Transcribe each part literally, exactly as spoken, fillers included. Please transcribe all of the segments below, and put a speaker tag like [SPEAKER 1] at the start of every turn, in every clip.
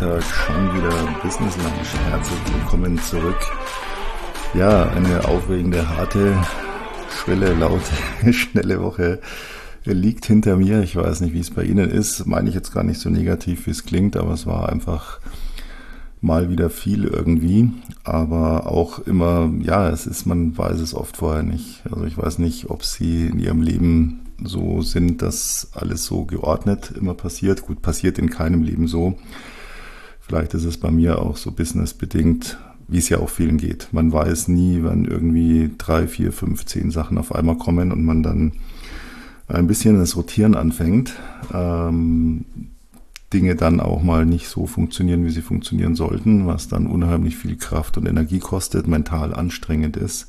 [SPEAKER 1] Freitag schon wieder Business Lunch. Herzlich willkommen zurück. Ja, eine aufregende, harte, schrille, laute, schnelle Woche liegt hinter mir. Ich weiß nicht, wie es bei Ihnen ist. Meine ich jetzt gar nicht so negativ, wie es klingt, aber es war einfach mal wieder viel irgendwie. Aber auch immer, ja, es ist, man weiß es oft vorher nicht. Also ich weiß nicht, ob Sie in Ihrem Leben so sind, dass alles so geordnet immer passiert. Gut, passiert in keinem Leben so. Vielleicht ist es bei mir auch so businessbedingt, wie es ja auch vielen geht. Man weiß nie, wann irgendwie drei, vier, fünf, zehn Sachen auf einmal kommen und man dann ein bisschen das Rotieren anfängt. Ähm, Dinge dann auch mal nicht so funktionieren, wie sie funktionieren sollten, was dann unheimlich viel Kraft und Energie kostet, mental anstrengend ist.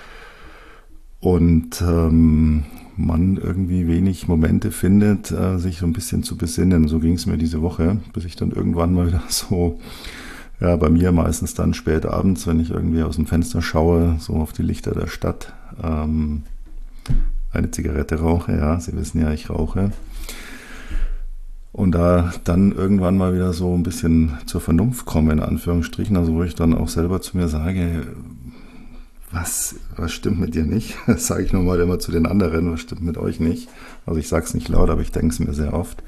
[SPEAKER 1] Und ähm, man irgendwie wenig Momente findet, äh, sich so ein bisschen zu besinnen. So ging es mir diese Woche, bis ich dann irgendwann mal wieder so, ja, bei mir meistens dann spät abends, wenn ich irgendwie aus dem Fenster schaue, so auf die Lichter der Stadt, ähm, eine Zigarette rauche, ja, Sie wissen ja, ich rauche. Und da dann irgendwann mal wieder so ein bisschen zur Vernunft komme, in Anführungsstrichen, also wo ich dann auch selber zu mir sage, was, was stimmt mit dir nicht? Das sage ich nochmal immer zu den anderen, was stimmt mit euch nicht? Also ich sage es nicht laut, aber ich denke es mir sehr oft.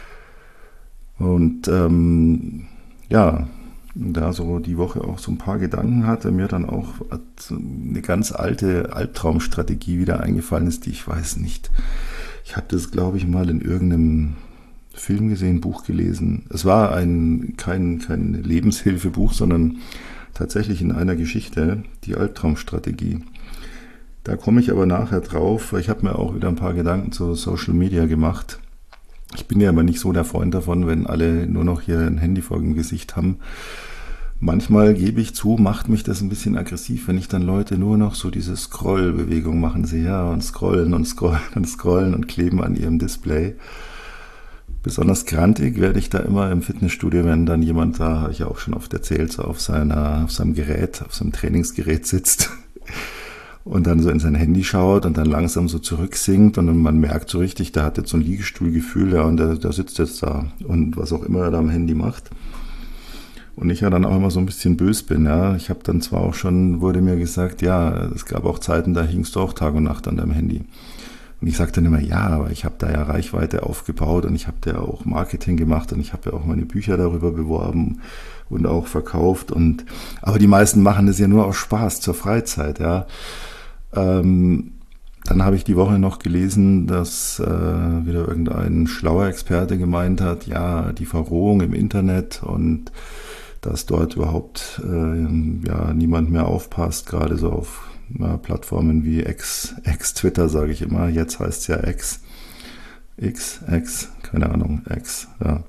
[SPEAKER 1] Und ähm, ja, da so die Woche auch so ein paar Gedanken hatte, mir dann auch eine ganz alte Albtraumstrategie wieder eingefallen ist, die ich weiß nicht. Ich habe das, glaube ich, mal in irgendeinem Film gesehen, Buch gelesen. Es war ein kein, kein Lebenshilfebuch, sondern tatsächlich in einer Geschichte, die Albtraumstrategie. Da komme ich aber nachher drauf. Ich habe mir auch wieder ein paar Gedanken zu Social Media gemacht. Ich bin ja aber nicht so der Freund davon, wenn alle nur noch hier ein Handy vor dem Gesicht haben. Manchmal, gebe ich zu, macht mich das ein bisschen aggressiv, wenn ich dann Leute nur noch so diese Scroll-Bewegung machen sehe, ja, und scrollen und scrollen und scrollen und kleben an ihrem Display. Besonders grantig werde ich da immer im Fitnessstudio, wenn dann jemand, da habe ich ja auch schon oft erzählt, so auf seiner, auf seinem Gerät, auf seinem Trainingsgerät sitzt und dann so in sein Handy schaut und dann langsam so zurücksinkt und dann man merkt so richtig, der hat jetzt so ein Liegestuhlgefühl, ja, und der, der sitzt jetzt da und was auch immer er da am Handy macht. Und ich ja dann auch immer so ein bisschen böse bin, ja. Ich habe dann zwar auch schon, wurde mir gesagt, ja, es gab auch Zeiten, da hingst du auch Tag und Nacht an deinem Handy. Und ich sage dann immer, ja, aber ich habe da ja Reichweite aufgebaut und ich habe da auch Marketing gemacht und ich habe ja auch meine Bücher darüber beworben und auch verkauft. Und aber die meisten machen das ja nur aus Spaß, zur Freizeit, ja. Ähm, dann habe ich die Woche noch gelesen, dass äh, wieder irgendein schlauer Experte gemeint hat, ja, die Verrohung im Internet und dass dort überhaupt äh, ja niemand mehr aufpasst, gerade so auf ja, Plattformen wie X, X-Twitter, sage ich immer, jetzt heißt es ja X, X, X, keine Ahnung, X, ja,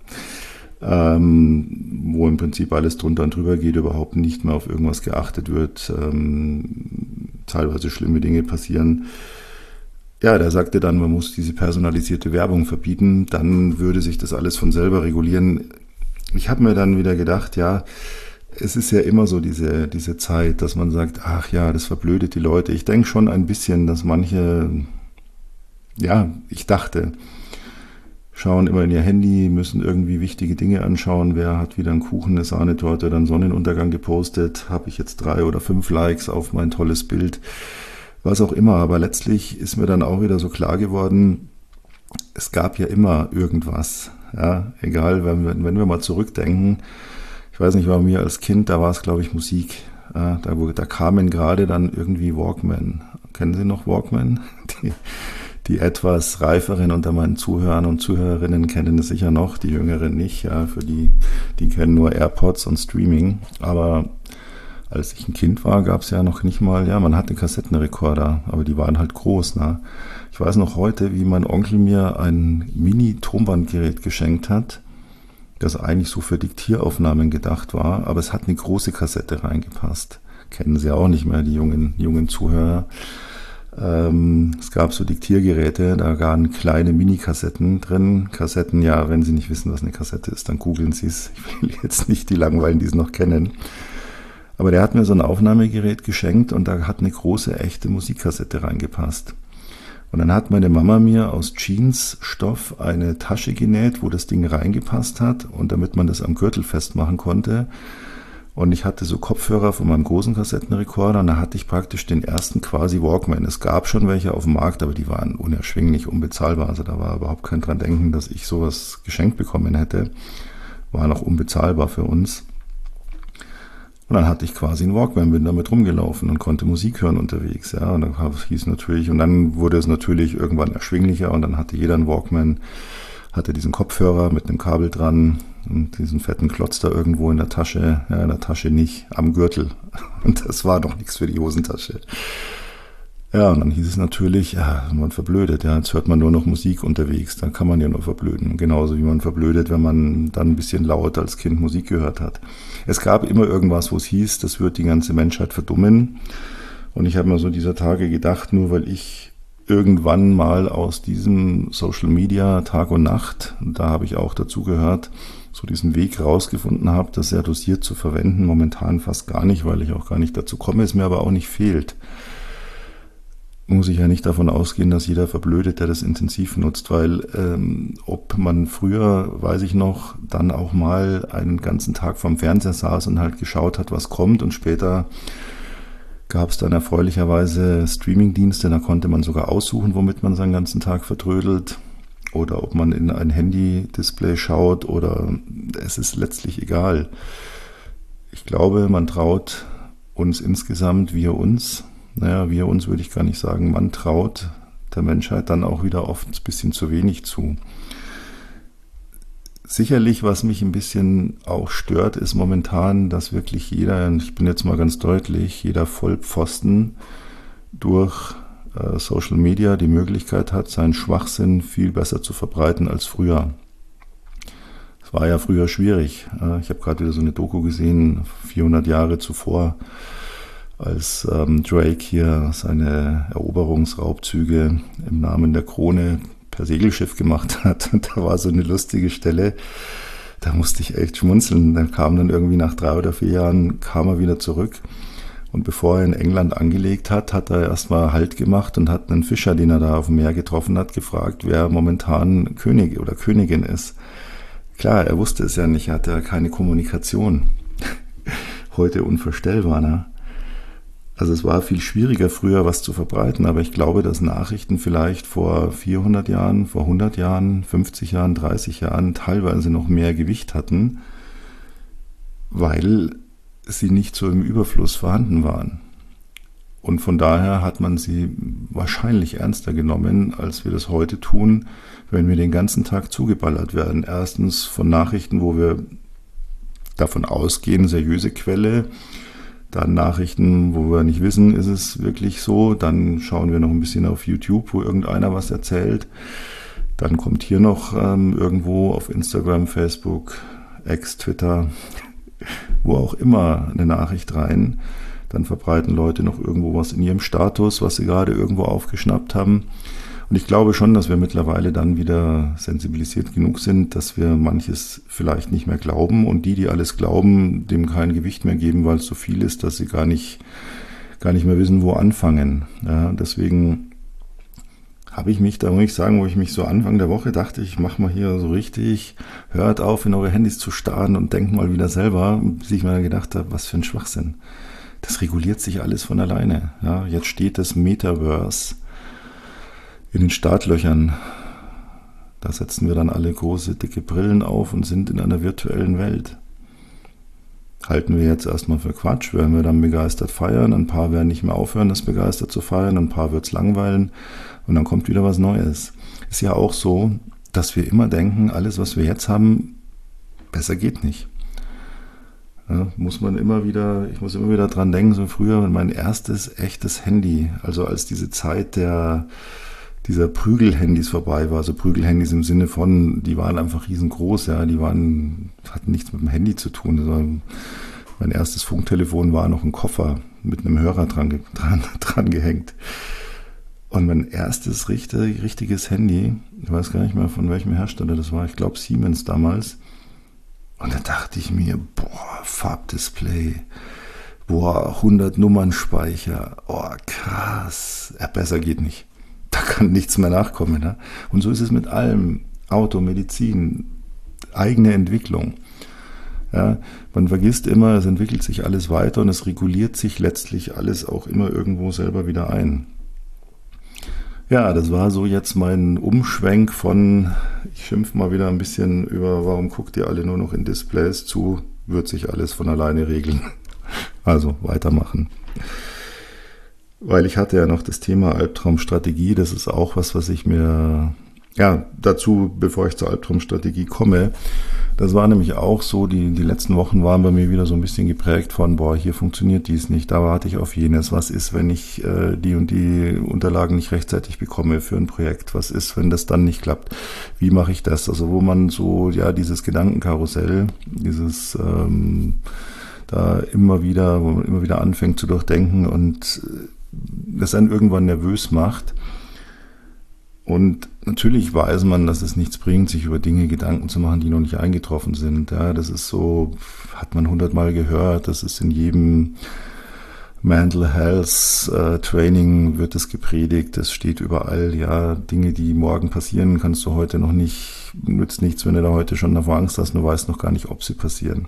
[SPEAKER 1] ähm, wo im Prinzip alles drunter und drüber geht, überhaupt nicht mehr auf irgendwas geachtet wird, ähm, teilweise schlimme Dinge passieren. Ja, der sagte dann, man muss diese personalisierte Werbung verbieten, dann würde sich das alles von selber regulieren. Ich habe mir dann wieder gedacht, ja, es ist ja immer so diese, diese Zeit, dass man sagt, ach ja, das verblödet die Leute. Ich denke schon ein bisschen, dass manche, ja, ich dachte, schauen immer in ihr Handy, müssen irgendwie wichtige Dinge anschauen. Wer hat wieder einen Kuchen, eine Sahnetorte oder einen Sonnenuntergang gepostet? Habe ich jetzt drei oder fünf Likes auf mein tolles Bild? Was auch immer. Aber letztlich ist mir dann auch wieder so klar geworden, es gab ja immer irgendwas. Ja, egal, wenn wir, wenn wir mal zurückdenken, ich weiß nicht, bei mir als Kind, da war es, glaube ich, Musik. Ja, da, da kamen gerade dann irgendwie Walkman. Kennen Sie noch Walkman? Die, die etwas reiferen unter meinen Zuhörern und Zuhörerinnen kennen es sicher noch, die Jüngeren nicht. Ja, für die, die kennen nur AirPods und Streaming. Aber als ich ein Kind war, gab es ja noch nicht mal, ja, man hatte Kassettenrekorder, aber die waren halt groß. Ne? Ich weiß noch heute, wie mein Onkel mir ein Mini-Tonbandgerät geschenkt hat, das eigentlich so für Diktieraufnahmen gedacht war, aber es hat eine große Kassette reingepasst. Kennen Sie auch nicht mehr, die jungen, jungen Zuhörer. Ähm, es gab so Diktiergeräte, da waren kleine Mini-Kassetten drin. Kassetten, ja, wenn Sie nicht wissen, was eine Kassette ist, dann googeln Sie es. Ich will jetzt nicht die langweilen, die es noch kennen. Aber der hat mir so ein Aufnahmegerät geschenkt und da hat eine große, echte Musikkassette reingepasst. Und dann hat meine Mama mir aus Jeansstoff eine Tasche genäht, wo das Ding reingepasst hat und damit man das am Gürtel festmachen konnte. Und ich hatte so Kopfhörer von meinem großen Kassettenrekorder und da hatte ich praktisch den ersten quasi Walkman. Es gab schon welche auf dem Markt, aber die waren unerschwinglich, unbezahlbar. Also da war überhaupt kein dran denken, dass ich sowas geschenkt bekommen hätte. War noch unbezahlbar für uns. Und dann hatte ich quasi einen Walkman, bin damit rumgelaufen und konnte Musik hören unterwegs. Ja, und dann hieß natürlich, und dann wurde es natürlich irgendwann erschwinglicher und dann hatte jeder einen Walkman, hatte diesen Kopfhörer mit einem Kabel dran und diesen fetten Klotz da irgendwo in der Tasche, ja, in der Tasche nicht, am Gürtel. Und das war doch nichts für die Hosentasche. Ja, und dann hieß es natürlich, ja, man verblödet, ja, jetzt hört man nur noch Musik unterwegs, dann kann man ja nur verblöden. Genauso wie man verblödet, wenn man dann ein bisschen laut als Kind Musik gehört hat. Es gab immer irgendwas, wo es hieß, das wird die ganze Menschheit verdummen. Und ich habe mir so dieser Tage gedacht, nur weil ich irgendwann mal aus diesem Social Media Tag und Nacht, und da habe ich auch dazu gehört, so diesen Weg rausgefunden habe, das sehr dosiert zu verwenden, momentan fast gar nicht, weil ich auch gar nicht dazu komme, es mir aber auch nicht fehlt. Muss ich ja nicht davon ausgehen, dass jeder verblödet, der das intensiv nutzt, weil ähm, ob man früher, weiß ich noch, dann auch mal einen ganzen Tag vorm Fernseher saß und halt geschaut hat, was kommt und später gab es dann erfreulicherweise Streamingdienste, da konnte man sogar aussuchen, womit man seinen ganzen Tag vertrödelt oder ob man in ein Handy-Display schaut oder es ist letztlich egal. Ich glaube, man traut uns insgesamt, wir uns, naja, wir uns würde ich gar nicht sagen, man traut der Menschheit dann auch wieder oft ein bisschen zu wenig zu. Sicherlich, was mich ein bisschen auch stört, ist momentan, dass wirklich jeder, und ich bin jetzt mal ganz deutlich, jeder Vollpfosten durch äh, Social Media die Möglichkeit hat, seinen Schwachsinn viel besser zu verbreiten als früher. Es war ja früher schwierig. Äh, ich habe gerade wieder so eine Doku gesehen, vierhundert Jahre zuvor, als ähm, Drake hier seine Eroberungsraubzüge im Namen der Krone per Segelschiff gemacht hat. Und da war so eine lustige Stelle, da musste ich echt schmunzeln. Dann kam dann irgendwie nach drei oder vier Jahren, kam er wieder zurück. Und bevor er in England angelegt hat, hat er erstmal Halt gemacht und hat einen Fischer, den er da auf dem Meer getroffen hat, gefragt, wer momentan König oder Königin ist. Klar, er wusste es ja nicht, er hatte ja keine Kommunikation. Heute unvorstellbar, ne? Also es war viel schwieriger früher, was zu verbreiten, aber ich glaube, dass Nachrichten vielleicht vor vierhundert Jahren, vor hundert Jahren, fünfzig Jahren, dreißig Jahren teilweise noch mehr Gewicht hatten, weil sie nicht so im Überfluss vorhanden waren. Und von daher hat man sie wahrscheinlich ernster genommen, als wir das heute tun, wenn wir den ganzen Tag zugeballert werden. Erstens von Nachrichten, wo wir davon ausgehen, seriöse Quelle, dann Nachrichten, wo wir nicht wissen, ist es wirklich so. Dann schauen wir noch ein bisschen auf YouTube, wo irgendeiner was erzählt. Dann kommt hier noch ähm, irgendwo auf Instagram, Facebook, X, Twitter, wo auch immer eine Nachricht rein. Dann verbreiten Leute noch irgendwo was in ihrem Status, was sie gerade irgendwo aufgeschnappt haben. Und ich glaube schon, dass wir mittlerweile dann wieder sensibilisiert genug sind, dass wir manches vielleicht nicht mehr glauben und die, die alles glauben, dem kein Gewicht mehr geben, weil es so viel ist, dass sie gar nicht, gar nicht mehr wissen, wo anfangen. Ja, deswegen habe ich mich, da muss ich sagen, wo ich mich so Anfang der Woche dachte, ich mache mal hier so richtig, hört auf, in eure Handys zu starren und denkt mal wieder selber, bis ich mir dann gedacht habe, was für ein Schwachsinn. Das reguliert sich alles von alleine. Ja, jetzt steht das Metaverse in den Startlöchern. Da setzen wir dann alle große, dicke Brillen auf und sind in einer virtuellen Welt. Halten wir jetzt erstmal für Quatsch, werden wir dann begeistert feiern, ein paar werden nicht mehr aufhören, das begeistert zu feiern, ein paar wird's langweilen und dann kommt wieder was Neues. Ist ja auch so, dass wir immer denken, alles, was wir jetzt haben, besser geht nicht. Ja, muss man immer wieder, ich muss immer wieder dran denken, so früher mein erstes echtes Handy, also als diese Zeit der dieser Prügelhandys vorbei war, also Prügelhandys im Sinne von, die waren einfach riesengroß, ja, die waren, hatten nichts mit dem Handy zu tun. Also mein erstes Funktelefon war noch ein Koffer mit einem Hörer dran, dran, dran gehängt. Und mein erstes richtig, richtiges Handy, ich weiß gar nicht mehr von welchem Hersteller das war, ich glaube Siemens damals. Und da dachte ich mir, boah, Farbdisplay, boah, hundert Nummernspeicher, oh krass, ja, besser geht nicht. da kann nichts mehr nachkommen. Ne? Und so ist es mit allem. Auto, Medizin, eigene Entwicklung. Ja, man vergisst immer, es entwickelt sich alles weiter und es reguliert sich letztlich alles auch immer irgendwo selber wieder ein. Ja, das war so jetzt mein Umschwenk von, ich schimpfe mal wieder ein bisschen über, warum guckt ihr alle nur noch in Displays zu, wird sich alles von alleine regeln. Also weitermachen. Weil ich hatte ja noch das Thema Albtraumstrategie, das ist auch was, was ich mir, ja, dazu, bevor ich zur Albtraumstrategie komme, das war nämlich auch so, die, die letzten Wochen waren bei mir wieder so ein bisschen geprägt von, boah, hier funktioniert dies nicht, da warte ich auf jenes. Was ist, wenn ich äh, die und die Unterlagen nicht rechtzeitig bekomme für ein Projekt? Was ist, wenn das dann nicht klappt? Wie mache ich das? Also wo man so, ja, dieses Gedankenkarussell, dieses ähm, da immer wieder, wo man immer wieder anfängt zu durchdenken und das einen irgendwann nervös macht. Und natürlich weiß man, dass es nichts bringt, sich über Dinge Gedanken zu machen, die noch nicht eingetroffen sind. Ja, das ist so, hat man hundertmal gehört, das ist in jedem Mental Health äh, Training wird es gepredigt, das steht überall. Ja, Dinge, die morgen passieren, kannst du heute noch nicht, nützt nichts, wenn du da heute schon davor Angst hast, du weißt noch gar nicht, ob sie passieren.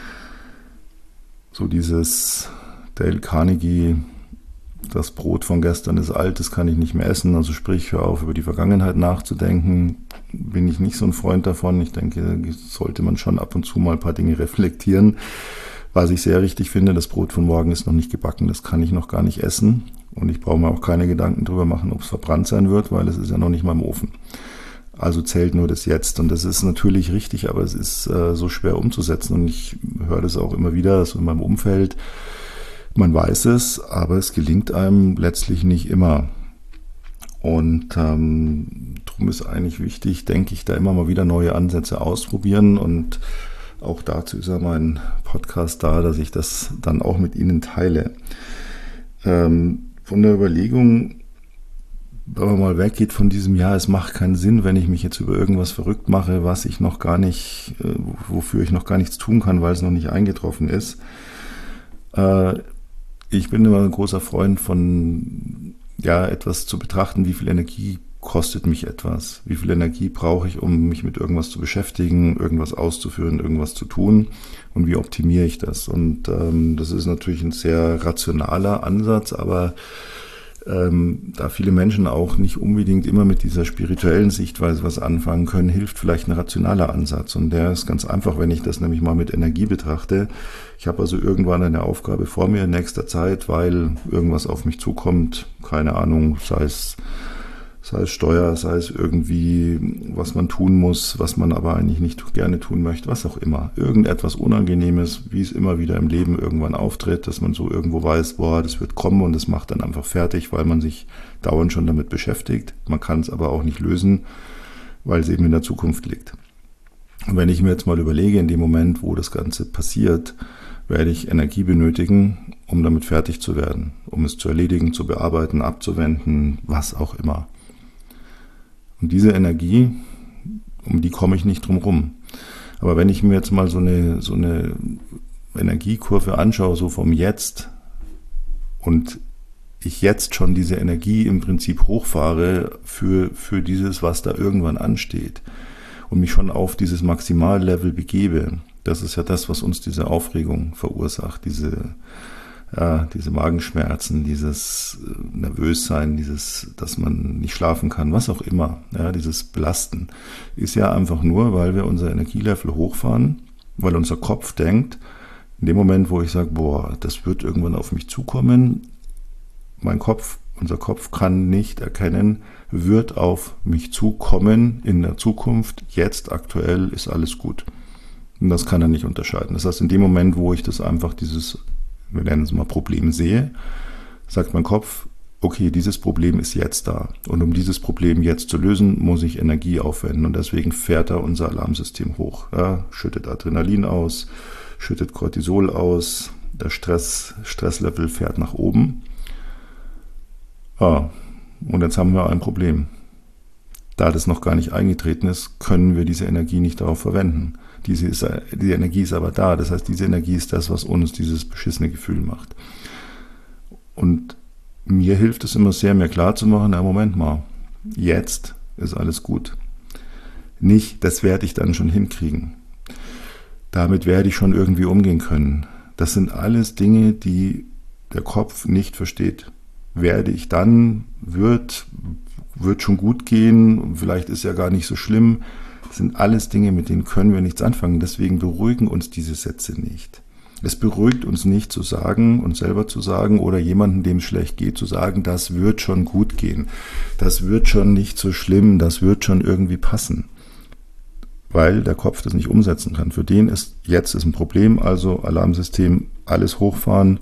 [SPEAKER 1] So dieses Dale Carnegie, das Brot von gestern ist alt, das kann ich nicht mehr essen. Also sprich, hör auf, über die Vergangenheit nachzudenken. Bin ich nicht so ein Freund davon. Ich denke, sollte man schon ab und zu mal ein paar Dinge reflektieren. Was ich sehr richtig finde, das Brot von morgen ist noch nicht gebacken, das kann ich noch gar nicht essen. Und ich brauche mir auch keine Gedanken darüber machen, ob es verbrannt sein wird, weil es ist ja noch nicht mal im Ofen. Also zählt nur das Jetzt. Und das ist natürlich richtig, aber es ist äh, so schwer umzusetzen. Und ich höre das auch immer wieder, so in meinem Umfeld. Man weiß es, aber es gelingt einem letztlich nicht immer. Und ähm, darum ist eigentlich wichtig, denke ich, da immer mal wieder neue Ansätze ausprobieren. Und auch dazu ist ja mein Podcast da, dass ich das dann auch mit Ihnen teile. Ähm, von der Überlegung, wenn man mal weggeht von diesem Jahr, es macht keinen Sinn, wenn ich mich jetzt über irgendwas verrückt mache, was ich noch gar nicht, äh, wofür ich noch gar nichts tun kann, weil es noch nicht eingetroffen ist. Äh, Ich bin immer ein großer Freund von, ja, etwas zu betrachten, wie viel Energie kostet mich etwas, wie viel Energie brauche ich, um mich mit irgendwas zu beschäftigen, irgendwas auszuführen, irgendwas zu tun und wie optimiere ich das. Und ähm, das ist natürlich ein sehr rationaler Ansatz, aber ähm, da viele Menschen auch nicht unbedingt immer mit dieser spirituellen Sichtweise was anfangen können, hilft vielleicht ein rationaler Ansatz. Und der ist ganz einfach, wenn ich das nämlich mal mit Energie betrachte. Ich habe also irgendwann eine Aufgabe vor mir in nächster Zeit, weil irgendwas auf mich zukommt, keine Ahnung, sei es, sei es Steuer, sei es irgendwie, was man tun muss, was man aber eigentlich nicht gerne tun möchte, was auch immer. Irgendetwas Unangenehmes, wie es immer wieder im Leben irgendwann auftritt, dass man so irgendwo weiß, boah, das wird kommen und das macht dann einfach fertig, weil man sich dauernd schon damit beschäftigt. Man kann es aber auch nicht lösen, weil es eben in der Zukunft liegt. Und wenn ich mir jetzt mal überlege, in dem Moment, wo das Ganze passiert, werde ich Energie benötigen, um damit fertig zu werden, um es zu erledigen, zu bearbeiten, abzuwenden, was auch immer. Und diese Energie, um die komme ich nicht drum rum. Aber wenn ich mir jetzt mal so eine, so eine Energiekurve anschaue, so vom Jetzt, und ich jetzt schon diese Energie im Prinzip hochfahre für, für dieses, was da irgendwann ansteht, und mich schon auf dieses Maximallevel begebe, das ist ja das, was uns diese Aufregung verursacht, diese Ja, diese Magenschmerzen, dieses Nervössein, dieses, dass man nicht schlafen kann, was auch immer, ja, dieses Belasten, ist ja einfach nur, weil wir unser Energielevel hochfahren, weil unser Kopf denkt, in dem Moment, wo ich sage, boah, das wird irgendwann auf mich zukommen, mein Kopf, unser Kopf kann nicht erkennen, wird auf mich zukommen in der Zukunft, jetzt aktuell ist alles gut. Und das kann er nicht unterscheiden. Das heißt, in dem Moment, wo ich das einfach dieses wir nennen es mal Problem sehe, sagt mein Kopf, okay, dieses Problem ist jetzt da. Und um dieses Problem jetzt zu lösen, muss ich Energie aufwenden. Und deswegen fährt er unser Alarmsystem hoch. Ja, schüttet Adrenalin aus, schüttet Cortisol aus, der Stress, Stresslevel fährt nach oben. Ja, und jetzt haben wir ein Problem. Da das noch gar nicht eingetreten ist, können wir diese Energie nicht darauf verwenden. Diese, ist, diese Energie ist aber da. Das heißt, diese Energie ist das, was uns dieses beschissene Gefühl macht. Und mir hilft es immer sehr, mir klar zu machen, na Moment mal, Jetzt ist alles gut. Nicht, das werde ich dann schon hinkriegen. Damit werde ich schon irgendwie umgehen können. Das sind alles Dinge, die der Kopf nicht versteht. Werde ich dann, wird, wird schon gut gehen, vielleicht ist ja gar nicht so schlimm. Das sind alles Dinge, mit denen können wir nichts anfangen. Deswegen beruhigen uns diese Sätze nicht. Es beruhigt uns nicht zu sagen, uns selber zu sagen oder jemandem, dem es schlecht geht, zu sagen, das wird schon gut gehen. Das wird schon nicht so schlimm, das wird schon irgendwie passen. Weil der Kopf das nicht umsetzen kann. Für den ist jetzt ist ein Problem, also Alarmsystem, alles hochfahren.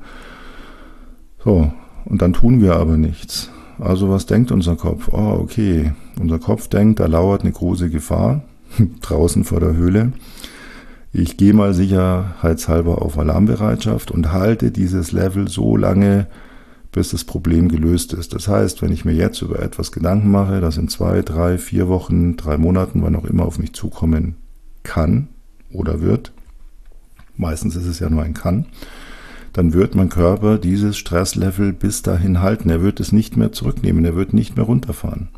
[SPEAKER 1] So, und dann tun wir aber nichts. Also was denkt unser Kopf? Oh, okay, unser Kopf denkt, da lauert eine große Gefahr draußen vor der Höhle. Ich gehe mal sicherheitshalber auf Alarmbereitschaft und halte dieses Level so lange, bis das Problem gelöst ist. Das heißt, wenn ich mir jetzt über etwas Gedanken mache, das in zwei, drei, vier Wochen, drei Monaten, wann auch immer auf mich zukommen kann oder wird, meistens ist es ja nur ein Kann, dann wird mein Körper dieses Stresslevel bis dahin halten. Er wird es nicht mehr zurücknehmen, er wird nicht mehr runterfahren.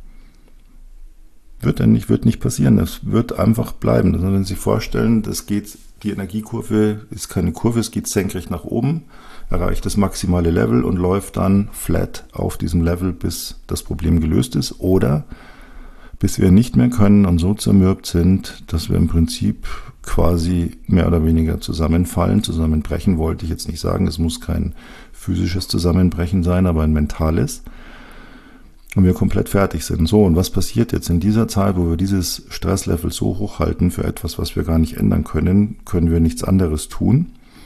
[SPEAKER 1] Wird dann nicht, wird nicht passieren. Es wird einfach bleiben. Also wenn Sie sich vorstellen, das geht, die Energiekurve ist keine Kurve, es geht senkrecht nach oben, erreicht das maximale Level und läuft dann flat auf diesem Level, bis das Problem gelöst ist oder bis wir nicht mehr können und so zermürbt sind, dass wir im Prinzip quasi mehr oder weniger zusammenfallen. Zusammenbrechen wollte ich jetzt nicht sagen. Es muss kein physisches Zusammenbrechen sein, aber ein mentales. Und wir komplett fertig sind. So, und was passiert jetzt in dieser Zeit, wo wir dieses Stresslevel so hoch halten für etwas, was wir gar nicht ändern können, können wir nichts anderes tun,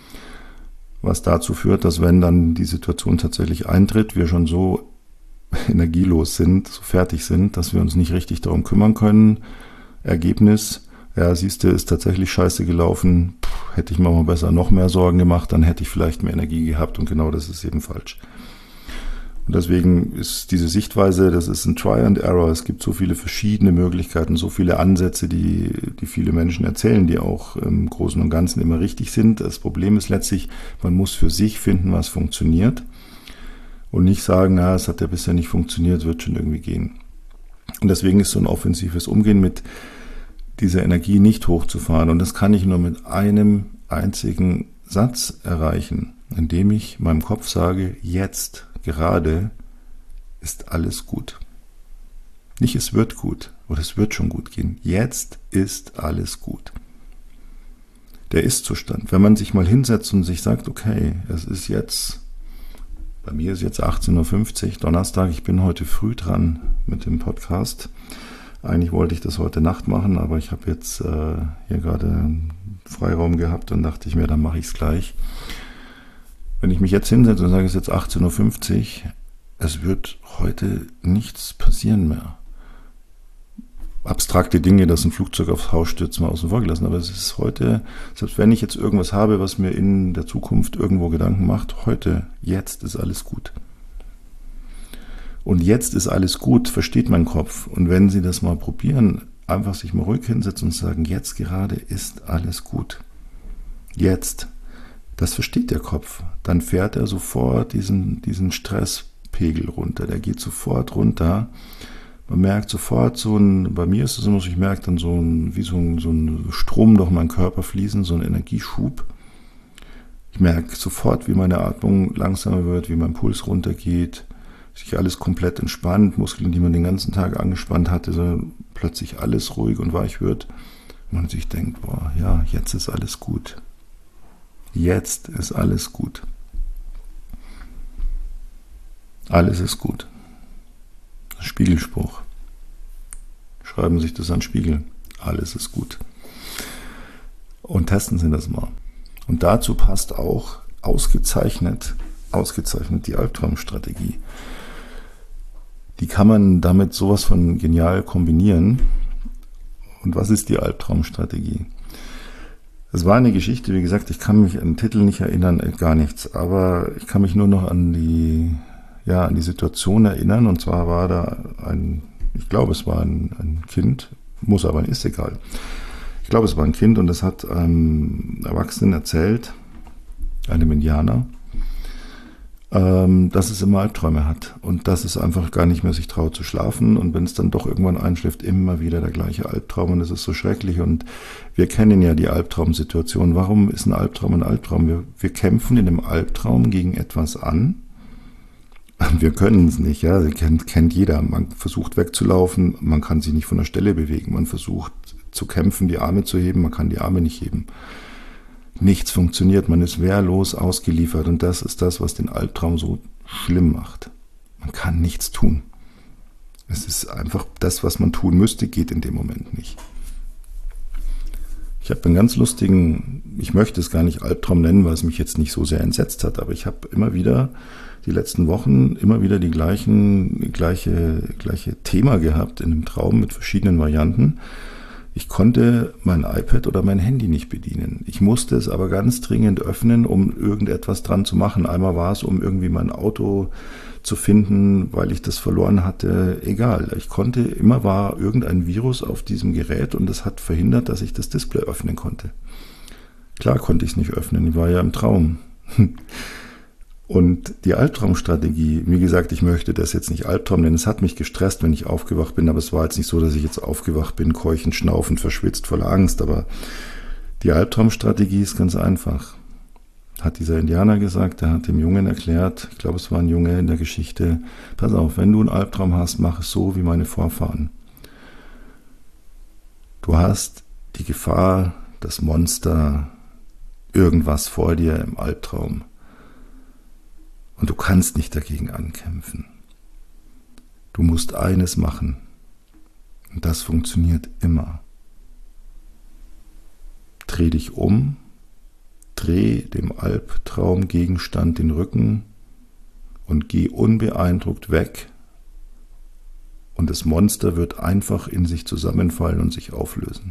[SPEAKER 1] was dazu führt, dass wenn dann die Situation tatsächlich eintritt, wir schon so energielos sind, so fertig sind, dass wir uns nicht richtig darum kümmern können. Ergebnis, ja, siehst du, ist tatsächlich scheiße gelaufen, Puh, hätte ich mir mal besser noch mehr Sorgen gemacht, dann hätte ich vielleicht mehr Energie gehabt und genau das ist eben falsch. Und deswegen ist diese Sichtweise, das ist ein Try and Error. Es gibt so viele verschiedene Möglichkeiten, so viele Ansätze, die, die viele Menschen erzählen, die auch im Großen und Ganzen immer richtig sind. Das Problem ist letztlich, man muss für sich finden, was funktioniert und nicht sagen, na, es hat ja bisher nicht funktioniert, wird schon irgendwie gehen. Und deswegen ist so ein offensives Umgehen mit dieser Energie nicht hochzufahren. Und das kann ich nur mit einem einzigen Satz erreichen, indem ich meinem Kopf sage, jetzt gerade ist alles gut. Nicht es wird gut oder es wird schon gut gehen. Jetzt ist alles gut. Der Ist-Zustand. Wenn man sich mal hinsetzt und sich sagt, okay, es ist jetzt, bei mir ist jetzt achtzehn Uhr fünfzig, Donnerstag, ich bin heute früh dran mit dem Podcast. Eigentlich wollte ich das heute Nacht machen, aber ich habe jetzt äh, hier gerade einen Freiraum gehabt und dachte ich mir, dann mache ich es gleich. Wenn ich mich jetzt hinsetze und sage, es ist jetzt achtzehn Uhr fünfzig, es wird heute nichts passieren mehr. Abstrakte Dinge, dass ein Flugzeug aufs Haus stürzt, mal außen vor gelassen, aber es ist heute, selbst wenn ich jetzt irgendwas habe, was mir in der Zukunft irgendwo Gedanken macht, heute, jetzt ist alles gut. Und jetzt ist alles gut, versteht mein Kopf. Und wenn Sie das mal probieren, einfach sich mal ruhig hinsetzen und sagen, jetzt gerade ist alles gut. Jetzt. Das versteht der Kopf. Dann fährt er sofort diesen, diesen Stresspegel runter. Der geht sofort runter. Man merkt sofort so ein, bei mir ist es immer so, ich merke dann so ein, wie so ein, so ein Strom durch meinen Körper fließen, so ein Energieschub. Ich merke sofort, wie meine Atmung langsamer wird, wie mein Puls runtergeht, sich alles komplett entspannt, Muskeln, die man den ganzen Tag angespannt hatte, so plötzlich alles ruhig und weich wird. Und man sich denkt, boah, ja, jetzt ist alles gut. Jetzt ist alles gut. Alles ist gut. Spiegelspruch. Schreiben Sie sich das an den Spiegel. Alles ist gut. Und testen Sie das mal. Und dazu passt auch ausgezeichnet, ausgezeichnet die Albtraumstrategie. Die kann man damit sowas von genial kombinieren. Und was ist die Albtraumstrategie? Es war eine Geschichte, wie gesagt, ich kann mich an den Titel nicht erinnern, gar nichts, aber ich kann mich nur noch an die, ja, an die Situation erinnern. Und zwar war da ein, ich glaube, es war ein, ein Kind, muss aber, ist egal. Ich glaube, es war ein Kind und es hat einem Erwachsenen erzählt, einem Indianer, ähm, dass es immer Albträume hat und dass es einfach gar nicht mehr sich traut zu schlafen und wenn es dann doch irgendwann einschläft, immer wieder der gleiche Albtraum und es ist so schrecklich und wir kennen ja die Albtraumsituation. Warum ist ein Albtraum ein Albtraum? Wir, wir kämpfen in dem Albtraum gegen etwas an. Wir können es nicht, ja, das kennt, kennt jeder. Man versucht wegzulaufen, man kann sich nicht von der Stelle bewegen, man versucht zu kämpfen, die Arme zu heben, man kann die Arme nicht heben. Nichts funktioniert, man ist wehrlos ausgeliefert und das ist das, was den Albtraum so schlimm macht. Man kann nichts tun. Es ist einfach das, was man tun müsste, geht in dem Moment nicht. Ich habe einen ganz lustigen, ich möchte es gar nicht Albtraum nennen, weil es mich jetzt nicht so sehr entsetzt hat, aber ich habe immer wieder die letzten Wochen immer wieder die gleichen, gleiche, gleiche Thema gehabt in einem Traum mit verschiedenen Varianten. Ich konnte mein iPad oder mein Handy nicht bedienen. Ich musste es aber ganz dringend öffnen, um irgendetwas dran zu machen. Einmal war es, um irgendwie mein Auto zu finden, weil ich das verloren hatte. Egal. Ich konnte, immer war irgendein Virus auf diesem Gerät und das hat verhindert, dass ich das Display öffnen konnte. Klar konnte ich es nicht öffnen. Ich war ja im Traum. Und die Albtraumstrategie, wie gesagt, ich möchte das jetzt nicht Albtraum nennen, es hat mich gestresst, wenn ich aufgewacht bin, aber es war jetzt nicht so, dass ich jetzt aufgewacht bin, keuchend, schnaufend, verschwitzt, voller Angst, aber die Albtraumstrategie ist ganz einfach. Hat dieser Indianer gesagt, der hat dem Jungen erklärt, ich glaube, es war ein Junge in der Geschichte, pass auf, wenn du einen Albtraum hast, mach es so wie meine Vorfahren. Du hast die Gefahr, das Monster, irgendwas vor dir im Albtraum. Und du kannst nicht dagegen ankämpfen. Du musst eines machen. Und das funktioniert immer. Dreh dich um, dreh dem Albtraumgegenstand den Rücken und geh unbeeindruckt weg. Und das Monster wird einfach in sich zusammenfallen und sich auflösen.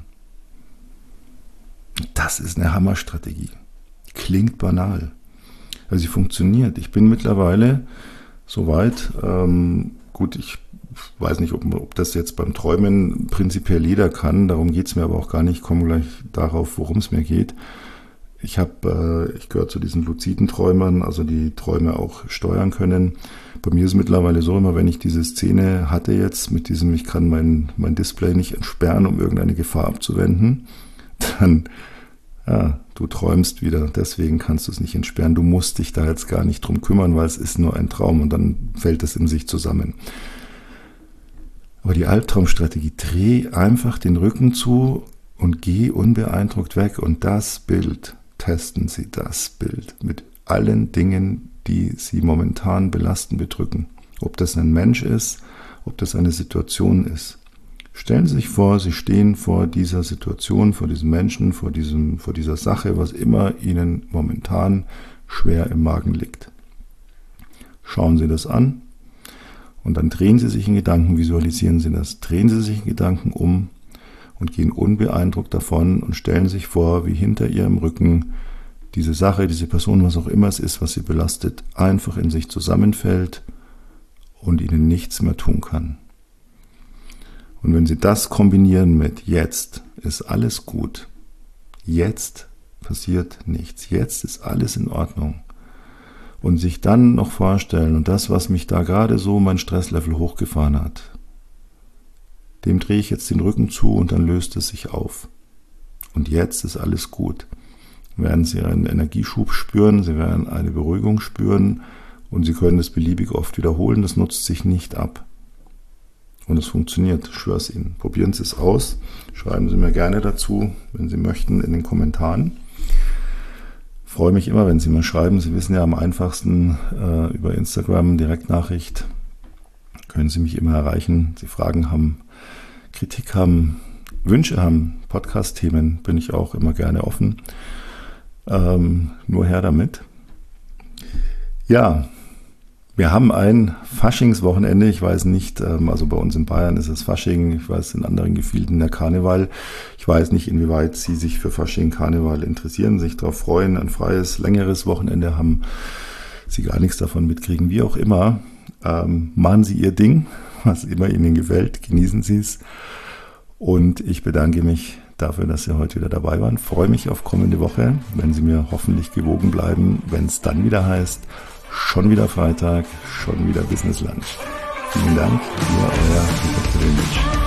[SPEAKER 1] Das ist eine Hammerstrategie. Klingt banal. Also sie funktioniert. Ich bin mittlerweile soweit, ähm, gut, ich weiß nicht, ob, ob das jetzt beim Träumen prinzipiell jeder kann, darum geht es mir aber auch gar nicht, ich komme gleich darauf, worum es mir geht. Ich habe, äh, ich gehöre zu diesen luziden Träumern, also die Träume auch steuern können. Bei mir ist es mittlerweile so, immer wenn ich diese Szene hatte jetzt mit diesem, ich kann mein, mein Display nicht entsperren, um irgendeine Gefahr abzuwenden, dann ja, du träumst wieder, deswegen kannst du es nicht entsperren. Du musst dich da jetzt gar nicht drum kümmern, weil es ist nur ein Traum und dann fällt es in sich zusammen. Aber die Albtraumstrategie, dreh einfach den Rücken zu und geh unbeeindruckt weg. Und das Bild, testen Sie das Bild mit allen Dingen, die Sie momentan belasten, bedrücken. Ob das ein Mensch ist, ob das eine Situation ist. Stellen Sie sich vor, Sie stehen vor dieser Situation, vor diesem Menschen, vor, diesem, vor dieser Sache, was immer Ihnen momentan schwer im Magen liegt. Schauen Sie das an und dann drehen Sie sich in Gedanken, visualisieren Sie das, drehen Sie sich in Gedanken um und gehen unbeeindruckt davon und stellen sich vor, wie hinter Ihrem Rücken diese Sache, diese Person, was auch immer es ist, was Sie belastet, einfach in sich zusammenfällt und Ihnen nichts mehr tun kann. Und wenn Sie das kombinieren mit jetzt ist alles gut, jetzt passiert nichts, jetzt ist alles in Ordnung und sich dann noch vorstellen und das, was mich da gerade so mein Stresslevel hochgefahren hat, dem drehe ich jetzt den Rücken zu und dann löst es sich auf. Und jetzt ist alles gut. Werden Sie einen Energieschub spüren, Sie werden eine Beruhigung spüren und Sie können es beliebig oft wiederholen, das nutzt sich nicht ab. Und es funktioniert, ich schwöre es Ihnen. Probieren Sie es aus. Schreiben Sie mir gerne dazu, wenn Sie möchten, in den Kommentaren. Ich freue mich immer, wenn Sie mir schreiben. Sie wissen ja am einfachsten äh, über Instagram, Direktnachricht. Können Sie mich immer erreichen. Sie Fragen haben, Kritik haben, Wünsche haben, Podcast-Themen, bin ich auch immer gerne offen. Ähm, nur her damit. Ja, wir haben ein Faschingswochenende, ich weiß nicht, also bei uns in Bayern ist es Fasching, ich weiß in anderen Gefilden der Karneval. Ich weiß nicht, inwieweit Sie sich für Fasching, Karneval interessieren, sich darauf freuen, ein freies, längeres Wochenende haben, Sie gar nichts davon mitkriegen, wie auch immer. Ähm, machen Sie Ihr Ding, was immer Ihnen gefällt, genießen Sie es. Und ich bedanke mich dafür, dass Sie heute wieder dabei waren. Freue mich auf kommende Woche, wenn Sie mir hoffentlich gewogen bleiben, wenn es dann wieder heißt, Schon wieder Freitag, schon wieder Business Lunch. Vielen Dank, ihr euer Peter Kulinic.